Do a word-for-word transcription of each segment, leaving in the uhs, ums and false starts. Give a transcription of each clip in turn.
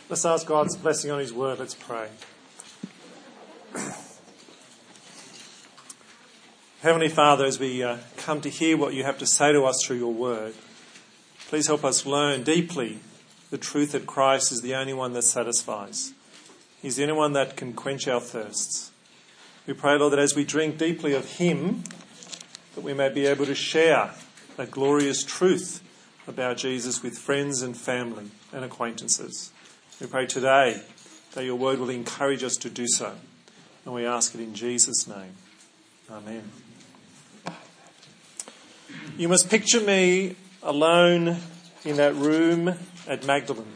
Let's ask God's blessing on his word. Let's pray. Heavenly Father, as we uh, come to hear what you have to say to us through your word, please help us learn deeply the truth that Christ is the only one that satisfies. He's the only one that can quench our thirsts. We pray, Lord, that as we drink deeply of him, that we may be able to share that glorious truth about Jesus with friends and family and acquaintances. We pray today that your word will encourage us to do so. And we ask it in Jesus' name. Amen. You must picture me alone in that room at Magdalen.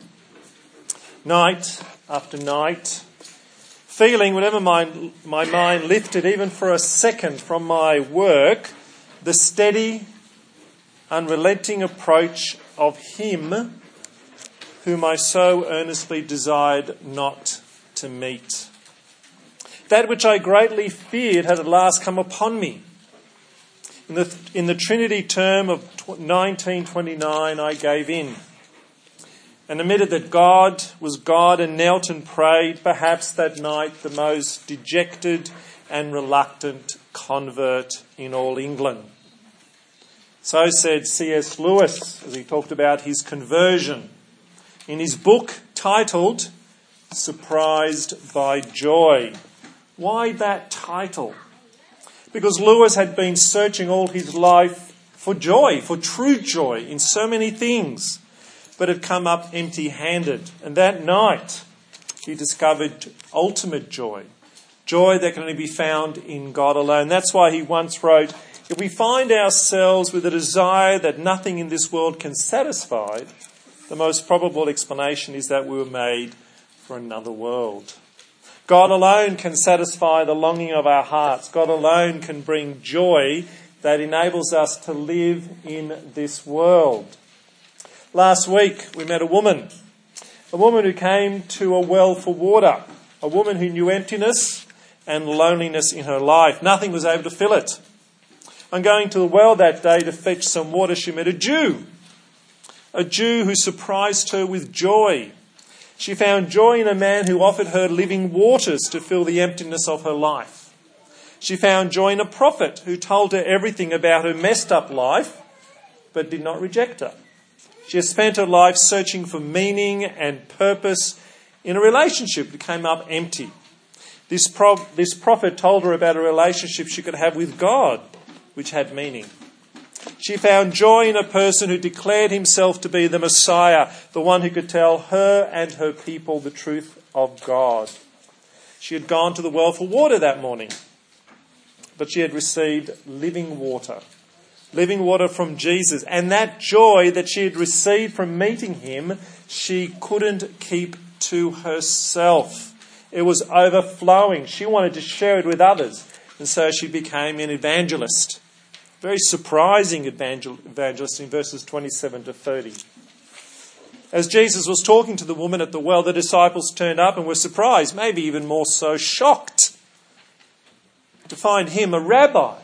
Night after night, feeling whenever my, my mind lifted, even for a second from my work, the steady, unrelenting approach of him whom I so earnestly desired not to meet. That which I greatly feared had at last come upon me. In the, in the Trinity term of nineteen twenty-nine, I gave in and admitted that God was God and knelt and prayed, perhaps that night the most dejected and reluctant convert in all England. So said C S Lewis as he talked about his conversion in his book titled Surprised by Joy. Why that title? Because Lewis had been searching all his life for joy, for true joy in so many things, but had come up empty-handed. And that night he discovered ultimate joy, joy that can only be found in God alone. That's why he once wrote, if we find ourselves with a desire that nothing in this world can satisfy, the most probable explanation is that we were made for another world. God alone can satisfy the longing of our hearts. God alone can bring joy that enables us to live in this world. Last week we met a woman, a woman who came to a well for water, a woman who knew emptiness and loneliness in her life. Nothing was able to fill it. On going to the well that day to fetch some water, she met a Jew, a Jew who surprised her with joy. She found joy in a man who offered her living waters to fill the emptiness of her life. She found joy in a prophet who told her everything about her messed up life, but did not reject her. She has spent her life searching for meaning and purpose in a relationship that came up empty. This, pro- this prophet told her about a relationship she could have with God, which had meaning. She found joy in a person who declared himself to be the Messiah, the one who could tell her and her people the truth of God. She had gone to the well for water that morning, but she had received living water, living water from Jesus. And that joy that she had received from meeting him, she couldn't keep to herself. It was overflowing. She wanted to share it with others, and so she became an evangelist. Very surprising evangel- evangelist in verses twenty-seven to thirty. As Jesus was talking to the woman at the well, the disciples turned up and were surprised, maybe even more so shocked, to find him, a rabbi,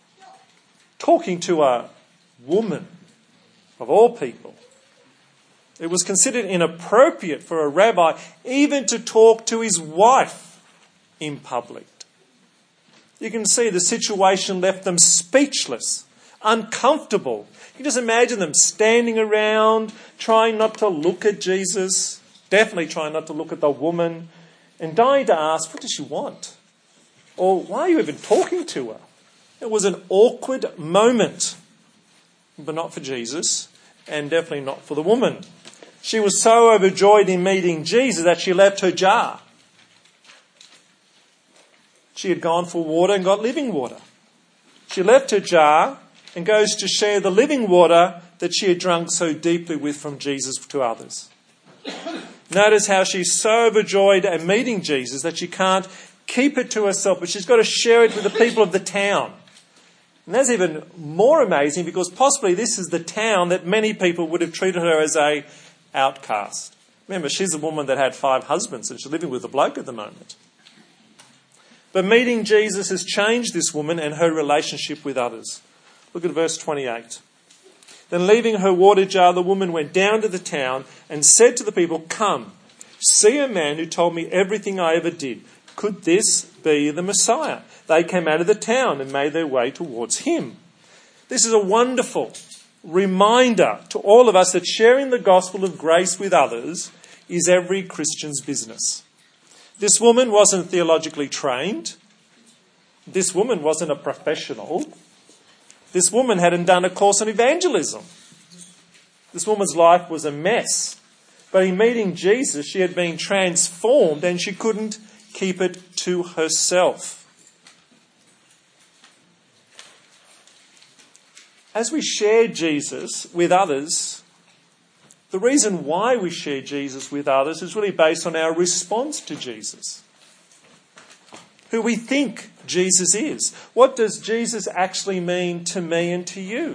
talking to a woman of all people. It was considered inappropriate for a rabbi even to talk to his wife in public. You can see the situation left them speechless, uncomfortable. You can just imagine them standing around, trying not to look at Jesus, definitely trying not to look at the woman, and dying to ask, what does she want? Or why are you even talking to her? It was an awkward moment, but not for Jesus, and definitely not for the woman. She was so overjoyed in meeting Jesus that she left her jar. She had gone for water and got living water. She left her jar and goes to share the living water that she had drunk so deeply with from Jesus to others. Notice how she's so overjoyed at meeting Jesus that she can't keep it to herself, but she's got to share it with the people of the town. And that's even more amazing because possibly this is the town that many people would have treated her as a outcast. Remember, she's a woman that had five husbands and she's living with a bloke at the moment. But meeting Jesus has changed this woman and her relationship with others. Look at verse twenty-eight. Then leaving her water jar, the woman went down to the town and said to the people, "Come, See a man who told me everything I ever did. Could this be the Messiah? They came out of the town and made their way towards him. This is a wonderful reminder to all of us that sharing the gospel of grace with others is every Christian's business. This woman wasn't theologically trained. This woman wasn't a professional. This woman hadn't done a course on evangelism. This woman's life was a mess. But in meeting Jesus, she had been transformed and she couldn't keep it to herself. As we share Jesus with others, the reason why we share Jesus with others is really based on our response to Jesus. Who we think Jesus is. What does Jesus actually mean to me and to you?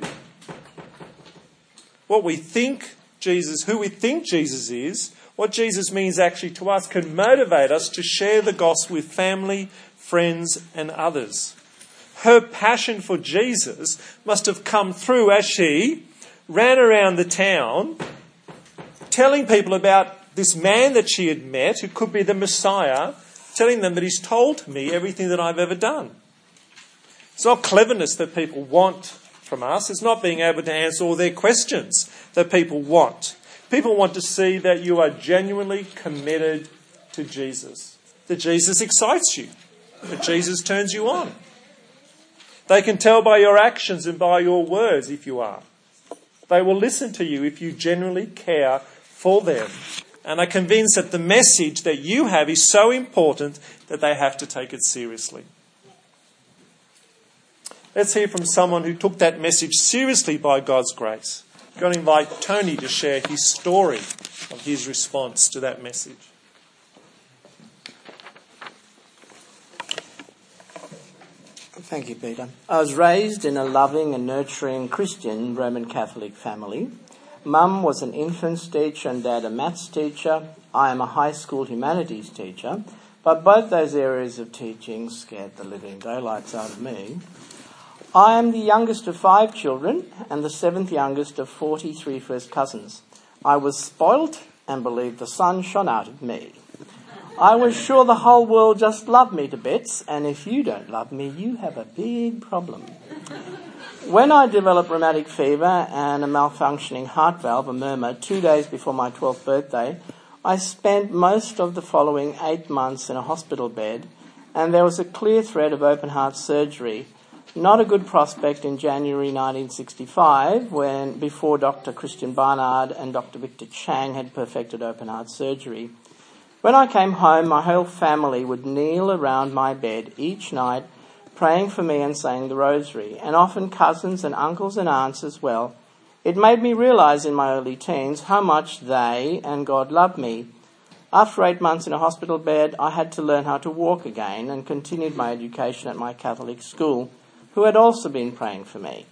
What we think Jesus, who we think Jesus is, what Jesus means actually to us can motivate us to share the gospel with family, friends and others. Her passion for Jesus must have come through as she ran around the town telling people about this man that she had met who could be the Messiah, telling them that he's told me everything that I've ever done. It's not cleverness that people want from us. It's not being able to answer all their questions that people want. People want to see that you are genuinely committed to Jesus, that Jesus excites you, that Jesus turns you on. They can tell by your actions and by your words if you are. They will listen to you if you genuinely care for them and are convinced that the message that you have is so important that they have to take it seriously. Let's hear from someone who took that message seriously by God's grace. I'm going to invite Tony to share his story of his response to that message. Thank you, Peter. I was raised in a loving and nurturing Christian Roman Catholic family. Mum was an infants teacher and Dad a maths teacher. I am a high school humanities teacher, but both those areas of teaching scared the living daylights out of me. I am the youngest of five children and the seventh youngest of forty-three first cousins. I was spoilt and believed the sun shone out of me. I was sure the whole world just loved me to bits, and if you don't love me, you have a big problem. When I developed rheumatic fever and a malfunctioning heart valve, a murmur, two days before my twelfth birthday, I spent most of the following eight months in a hospital bed, and there was a clear thread of open heart surgery. Not a good prospect in January nineteen sixty-five, when before Doctor Christian Barnard and Doctor Victor Chang had perfected open heart surgery. When I came home, my whole family would kneel around my bed each night, praying for me and saying the rosary, and often cousins and uncles and aunts as well. It made me realise in my early teens how much they and God loved me. After eight months in a hospital bed, I had to learn how to walk again and continued my education at my Catholic school, who had also been praying for me.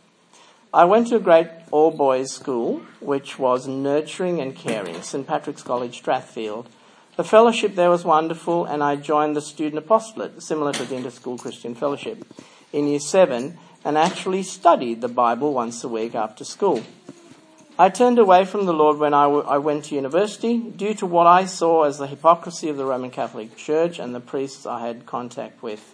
I went to a great all-boys school, which was nurturing and caring, St Patrick's College, Strathfield. The fellowship there was wonderful, and I joined the student apostolate, similar to the Interschool Christian Fellowship, in Year seven, and actually studied the Bible once a week after school. I turned away from the Lord when I, w- I went to university due to what I saw as the hypocrisy of the Roman Catholic Church and the priests I had contact with.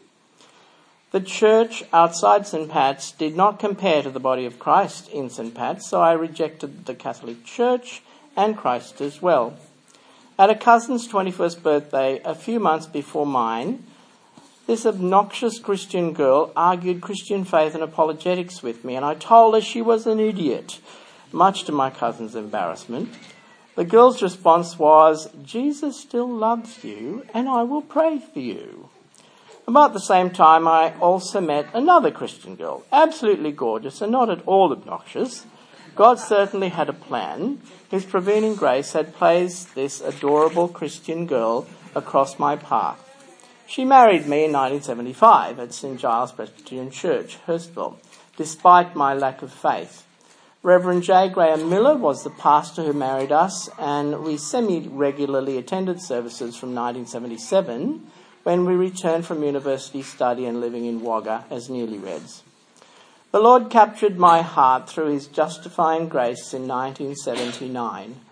The church outside St Pat's did not compare to the body of Christ in St Pat's, so I rejected the Catholic Church and Christ as well. At a cousin's twenty-first birthday, a few months before mine, this obnoxious Christian girl argued Christian faith and apologetics with me, and I told her she was an idiot, much to my cousin's embarrassment. The girl's response was, "Jesus still loves you, and I will pray for you." About the same time, I also met another Christian girl, absolutely gorgeous and not at all obnoxious. God certainly had a plan. His prevailing grace had placed this adorable Christian girl across my path. She married me in nineteen seventy-five at Saint Giles Presbyterian Church, Hurstville, despite my lack of faith. Reverend J. Graham Miller was the pastor who married us, and we semi-regularly attended services from nineteen seventy-seven, when we returned from university study and living in Wagga as newlyweds. The Lord captured my heart through his justifying grace in nineteen seventy-nine.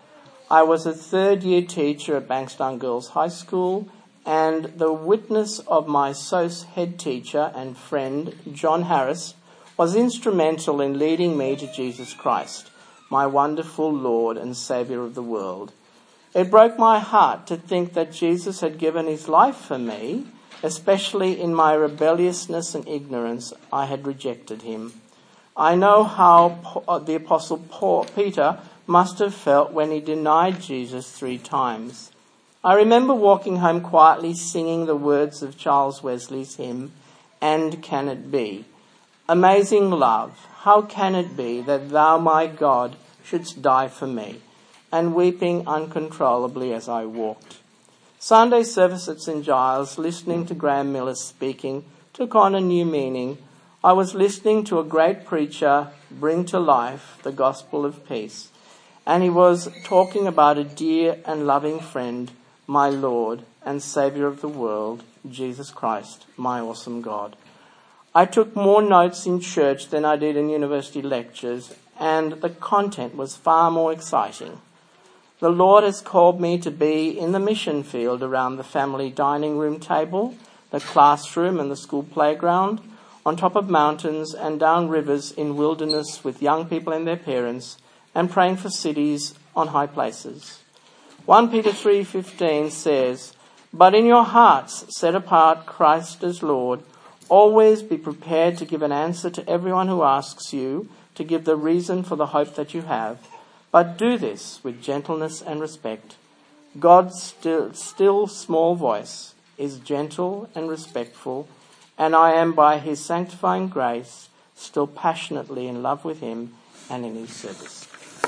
I was a third year teacher at Bankstown Girls High School, and the witness of my S O S head teacher and friend, John Harris, was instrumental in leading me to Jesus Christ, my wonderful Lord and Saviour of the world. It broke my heart to think that Jesus had given his life for me, especially in my rebelliousness and ignorance. I had rejected him. I know how the Apostle Paul, Peter must have felt when he denied Jesus three times. I remember walking home quietly singing the words of Charles Wesley's hymn, "And Can It Be?" Amazing love, how can it be that thou, my God, shouldst die for me? And weeping uncontrollably as I walked. Sunday service at Saint Giles, listening to Graham Miller speaking, took on a new meaning. I was listening to a great preacher bring to life the gospel of peace. And he was talking about a dear and loving friend, my Lord and Saviour of the world, Jesus Christ, my awesome God. I took more notes in church than I did in university lectures, and the content was far more exciting. The Lord has called me to be in the mission field around the family dining room table, the classroom and the school playground, on top of mountains and down rivers in wilderness with young people and their parents, and praying for cities on high places. First Peter three fifteen says, "But in your hearts set apart Christ as Lord. Always be prepared to give an answer to everyone who asks you to give the reason for the hope that you have. But do this with gentleness and respect. God's still, still small voice is gentle and respectful, and I am by his sanctifying grace still passionately in love with him and in his service."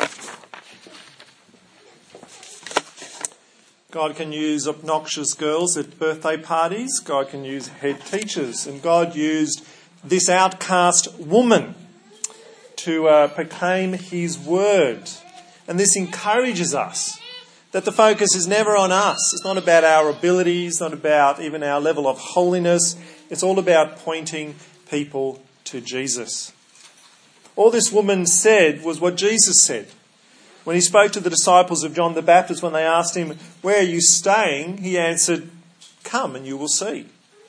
God can use obnoxious girls at birthday parties. God can use head teachers. And God used this outcast woman to uh, proclaim his word. And this encourages us that the focus is never on us. It's not about our abilities, not about even our level of holiness. It's all about pointing people to Jesus. All this woman said was what Jesus said. When he spoke to the disciples of John the Baptist, when they asked him, "Where are you staying?" he answered, "Come and you will see."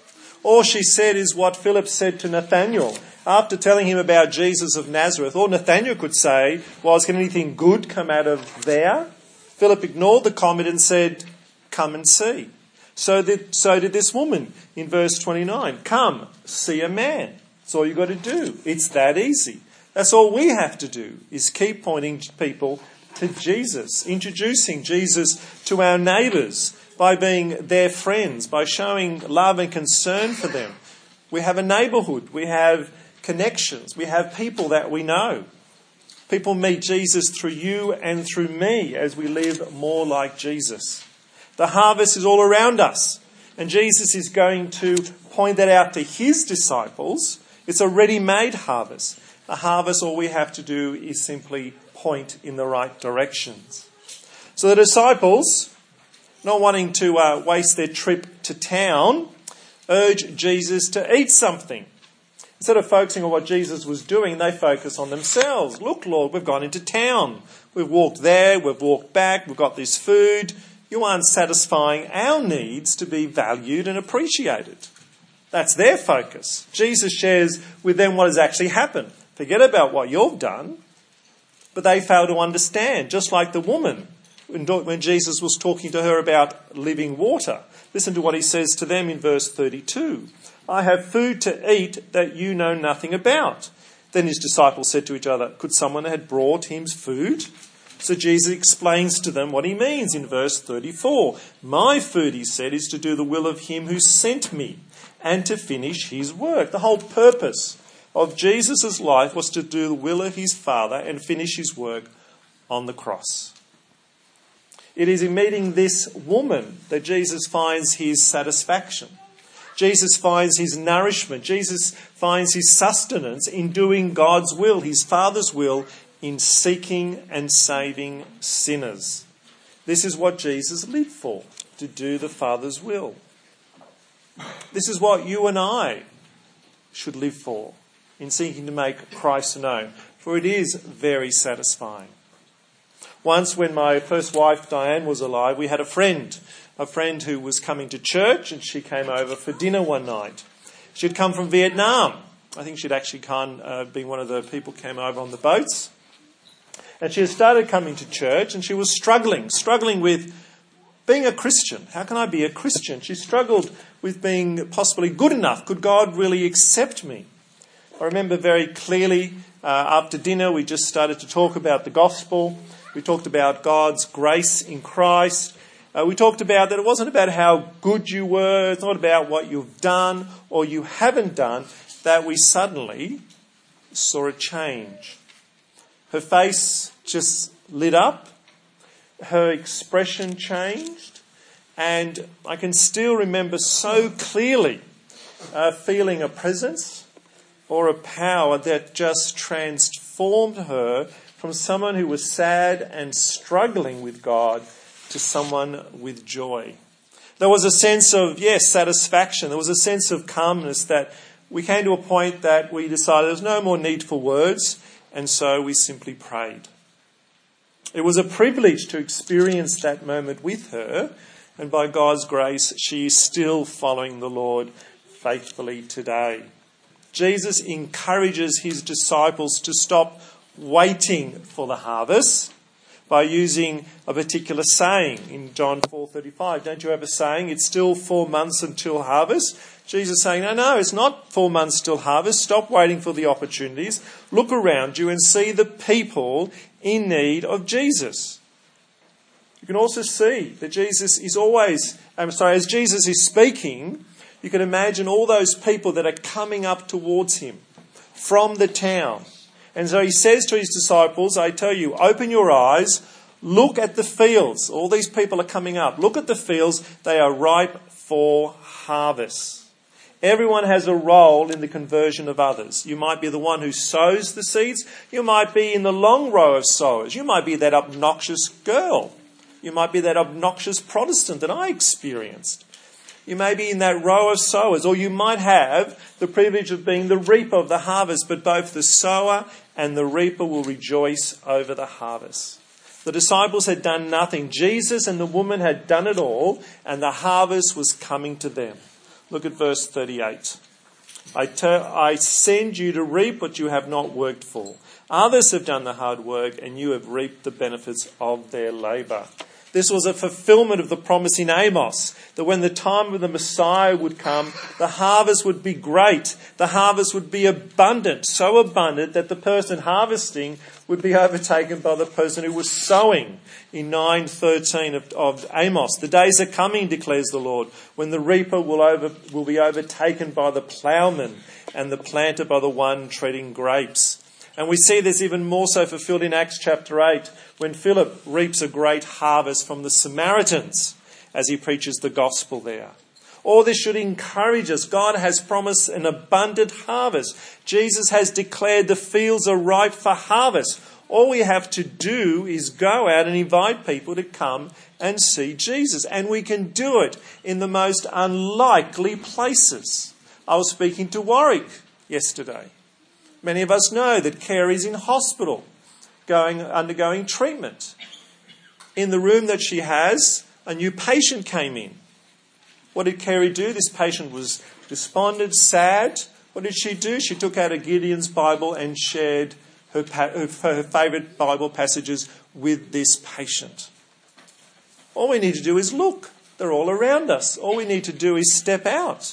All she said is what Philip said to Nathanael after telling him about Jesus of Nazareth. All Nathanael could say was, "Can anything good come out of there?" Philip ignored the comment and said, "Come and see." So did, so did this woman in verse twenty-nine. Come, see a man. That's all you've got to do. It's that easy. That's all we have to do, is keep pointing people to Jesus, introducing Jesus to our neighbours by being their friends, by showing love and concern for them. We have a neighbourhood, we have connections, we have people that we know. People meet Jesus through you and through me as we live more like Jesus. The harvest is all around us, and Jesus is going to point that out to his disciples. It's a ready-made harvest. A harvest, all we have to do is simply point in the right directions. So the disciples, not wanting to uh, waste their trip to town, urge Jesus to eat something. Instead of focusing on what Jesus was doing, they focus on themselves. Look, Lord, we've gone into town. We've walked there, we've walked back, we've got this food. You aren't satisfying our needs to be valued and appreciated. That's their focus. Jesus shares with them what has actually happened. Forget about what you've done. But they fail to understand, just like the woman when Jesus was talking to her about living water. Listen to what he says to them in verse thirty-two. "I have food to eat that you know nothing about." Then his disciples said to each other, "Could someone have brought him food?" So Jesus explains to them what he means in verse thirty-four. "My food," he said, "is to do the will of him who sent me and to finish his work." The whole purpose of Jesus' life was to do the will of his Father and finish his work on the cross. It is in meeting this woman that Jesus finds his satisfaction. Jesus finds his nourishment. Jesus finds his sustenance in doing God's will, his Father's will, in seeking and saving sinners. This is what Jesus lived for, to do the Father's will. This is what you and I should live for, in seeking to make Christ known, for it is very satisfying. Once when my first wife, Diane, was alive, we had a friend, a friend who was coming to church, and she came over for dinner one night. She'd come from Vietnam. I think she'd actually come, uh, been one of the people who came over on the boats. And she had started coming to church, and she was struggling, struggling with being a Christian. How can I be a Christian? She struggled with being possibly good enough. Could God really accept me? I remember very clearly uh, after dinner we just started to talk about the gospel. We talked about God's grace in Christ. Uh, we talked about that it wasn't about how good you were. It's not about what you've done or you haven't done. That we suddenly saw a change. Her face just lit up. Her expression changed. And I can still remember so clearly uh, feeling a presence or a power that just transformed her from someone who was sad and struggling with God to someone with joy. There was a sense of, yes, satisfaction. There was a sense of calmness that we came to a point that we decided there was no more need for words, and so we simply prayed. It was a privilege to experience that moment with her, and by God's grace, she is still following the Lord faithfully today. Jesus encourages his disciples to stop waiting for the harvest by using a particular saying in John four thirty-five. Don't you have a saying? It's still four months until harvest. Jesus is saying, no, no, it's not four months till harvest. Stop waiting for the opportunities. Look around you and see the people in need of Jesus. You can also see that Jesus is always, I'm sorry, as Jesus is speaking, you can imagine all those people that are coming up towards him from the town. And so he says to his disciples, I tell you, open your eyes, look at the fields. All these people are coming up. Look at the fields. They are ripe for harvest. Everyone has a role in the conversion of others. You might be the one who sows the seeds. You might be in the long row of sowers. You might be that obnoxious girl. You might be that obnoxious Protestant that I experienced. You may be in that row of sowers, or you might have the privilege of being the reaper of the harvest, but both the sower and the reaper will rejoice over the harvest. The disciples had done nothing. Jesus and the woman had done it all, and the harvest was coming to them. Look at verse thirty-eight. I, ter- I send you to reap what you have not worked for. Others have done the hard work, and you have reaped the benefits of their labour. This was a fulfillment of the promise in Amos, that when the time of the Messiah would come, the harvest would be great. The harvest would be abundant, so abundant that the person harvesting would be overtaken by the person who was sowing. In nine thirteen of, of Amos, the days are coming, declares the Lord, when the reaper will, over, will be overtaken by the ploughman and the planter by the one treading grapes. And we see this even more so fulfilled in Acts chapter eight, when Philip reaps a great harvest from the Samaritans as he preaches the gospel there. All this should encourage us. God has promised an abundant harvest. Jesus has declared the fields are ripe for harvest. All we have to do is go out and invite people to come and see Jesus. And we can do it in the most unlikely places. I was speaking to Warwick yesterday. Many of us know that Carrie's in hospital, going undergoing treatment. In the room that she has, a new patient came in. What did Carrie do? This patient was despondent, sad. What did she do? She took out a Gideon's Bible and shared her, her, her favourite Bible passages with this patient. All we need to do is look. They're all around us. All we need to do is step out.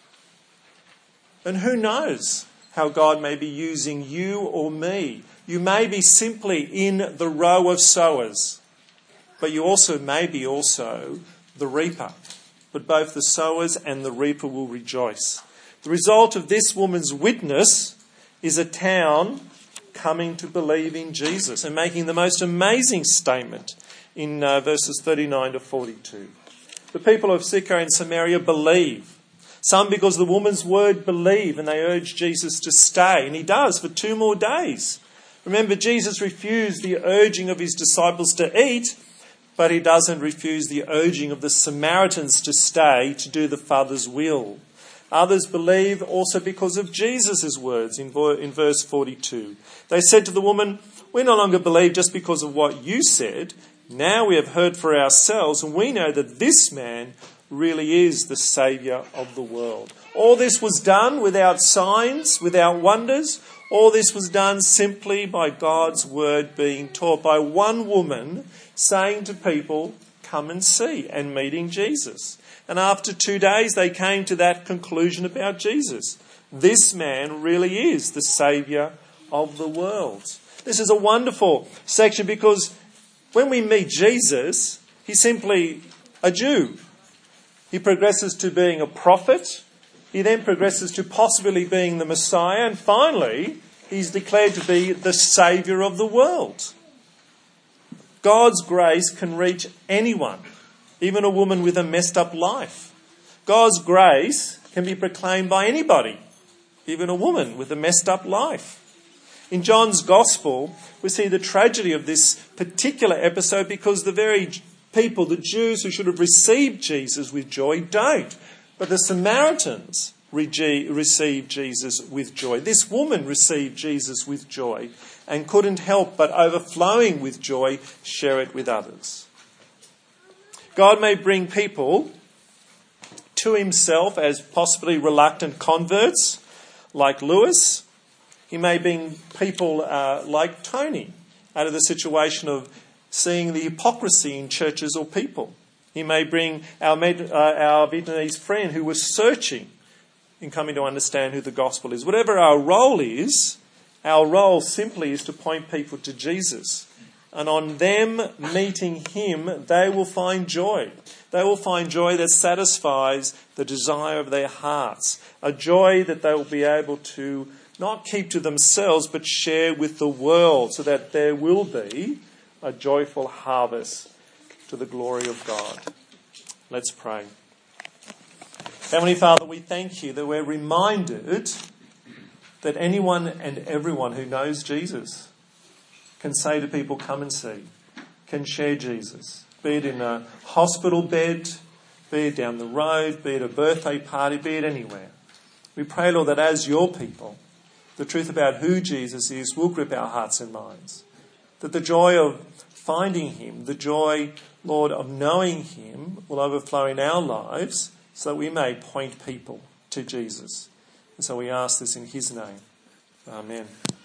And who knows how God may be using you or me. You may be simply in the row of sowers, but you also may be also the reaper. But both the sowers and the reaper will rejoice. The result of this woman's witness is a town coming to believe in Jesus and making the most amazing statement in uh, verses thirty-nine to forty-two. The people of Sychar and Samaria believe. Some because the woman's word believe, and they urge Jesus to stay. And he does for two more days. Remember, Jesus refused the urging of his disciples to eat, but he doesn't refuse the urging of the Samaritans to stay to do the Father's will. Others believe also because of Jesus' words in verse forty-two. They said to the woman, We no longer believe just because of what you said. Now we have heard for ourselves, and we know that this man really is the Saviour of the world. All this was done without signs, without wonders. All this was done simply by God's word being taught, by one woman saying to people, come and see, and meeting Jesus. And after two days they came to that conclusion about Jesus. This man really is the Saviour of the world. This is a wonderful section because when we meet Jesus, he's simply a Jew. He progresses to being a prophet. He then progresses to possibly being the Messiah. And finally, he's declared to be the Saviour of the world. God's grace can reach anyone, even a woman with a messed up life. God's grace can be proclaimed by anybody, even a woman with a messed up life. In John's Gospel, we see the tragedy of this particular episode because the very people, the Jews who should have received Jesus with joy, don't. But the Samaritans received Jesus with joy. This woman received Jesus with joy and couldn't help but, overflowing with joy, share it with others. God may bring people to himself as possibly reluctant converts like Lewis. He may bring people uh, like Tony out of the situation of seeing the hypocrisy in churches or people. He may bring our, Med, uh, our Vietnamese friend who was searching in coming to understand who the gospel is. Whatever our role is, our role simply is to point people to Jesus. And on them meeting him, they will find joy. They will find joy that satisfies the desire of their hearts. A joy that they will be able to not keep to themselves, but share with the world so that there will be a joyful harvest to the glory of God. Let's pray. Heavenly Father, we thank you that we're reminded that anyone and everyone who knows Jesus can say to people, come and see, can share Jesus, be it in a hospital bed, be it down the road, be it a birthday party, be it anywhere. We pray, Lord, that as your people, the truth about who Jesus is will grip our hearts and minds. That the joy of finding him, the joy, Lord, of knowing him will overflow in our lives so that we may point people to Jesus. And so we ask this in his name. Amen.